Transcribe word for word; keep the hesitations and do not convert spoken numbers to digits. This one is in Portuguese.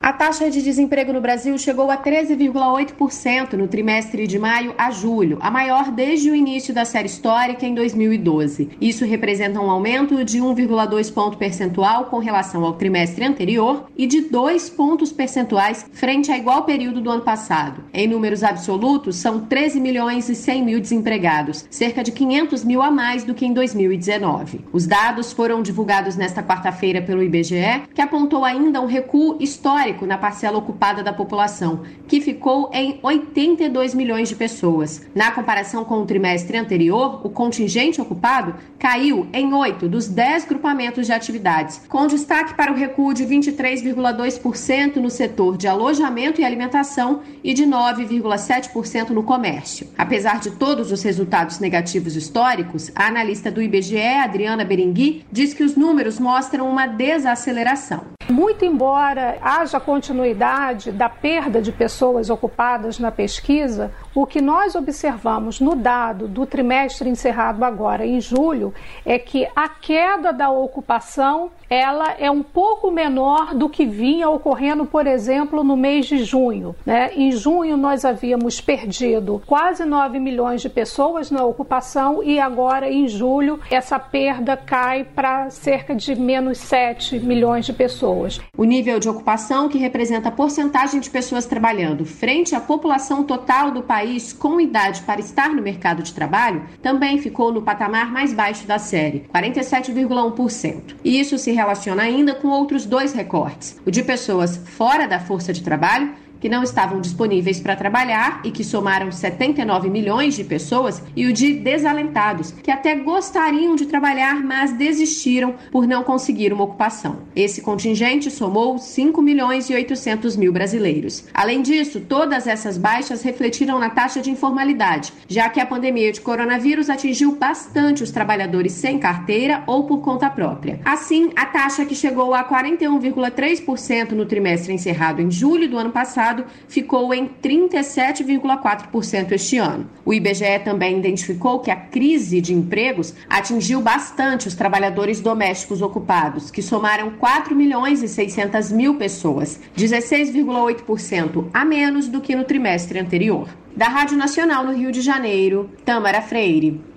A taxa de desemprego no Brasil chegou a treze vírgula oito por cento no trimestre de maio a julho, a maior desde o início da série histórica em dois mil e doze. Isso representa um aumento de um vírgula dois ponto percentual com relação ao trimestre anterior e de dois pontos percentuais frente a igual período do ano passado. Em números absolutos, são treze milhões e cem mil desempregados, cerca de quinhentos mil a mais do que em dois mil e dezenove. Os dados foram divulgados nesta quarta-feira pelo I B G E, que apontou ainda um recuo histórico na parcela ocupada da população, que ficou em oitenta e dois milhões de pessoas. Na comparação com o trimestre anterior, o contingente ocupado caiu em oito dos dez grupamentos de atividades, com destaque para o recuo de vinte e três vírgula dois por cento no setor de alojamento e alimentação e de nove vírgula sete por cento no comércio. Apesar de todos os resultados negativos históricos, a analista do I B G E, Adriana Berengui, diz que os números mostram uma desaceleração. Muito embora haja continuidade da perda de pessoas ocupadas na pesquisa, o que nós observamos no dado do trimestre encerrado agora em julho é que a queda da ocupação ela é um pouco menor do que vinha ocorrendo, por exemplo, no mês de junho, né? Em junho nós havíamos perdido quase nove milhões de pessoas na ocupação e agora em julho essa perda cai para cerca de menos sete milhões de pessoas. O nível de ocupação, que representa a porcentagem de pessoas trabalhando frente à população total do país com idade para estar no mercado de trabalho, também ficou no patamar mais baixo da série, quarenta e sete vírgula um por cento. E isso se relaciona ainda com outros dois recortes, o de pessoas fora da força de trabalho, que não estavam disponíveis para trabalhar e que somaram setenta e nove milhões de pessoas, e o de desalentados, que até gostariam de trabalhar, mas desistiram por não conseguir uma ocupação. Esse contingente somou cinco milhões e oitocentos mil brasileiros. Além disso, todas essas baixas refletiram na taxa de informalidade, já que a pandemia de coronavírus atingiu bastante os trabalhadores sem carteira ou por conta própria. Assim, a taxa, que chegou a quarenta e um vírgula três por cento no trimestre encerrado em julho do ano passado, ficou em trinta e sete vírgula quatro por cento este ano. O I B G E também identificou que a crise de empregos atingiu bastante os trabalhadores domésticos ocupados, que somaram quatro milhões e seiscentas mil pessoas, dezesseis vírgula oito por cento a menos do que no trimestre anterior. Da Rádio Nacional no Rio de Janeiro, Tâmara Freire.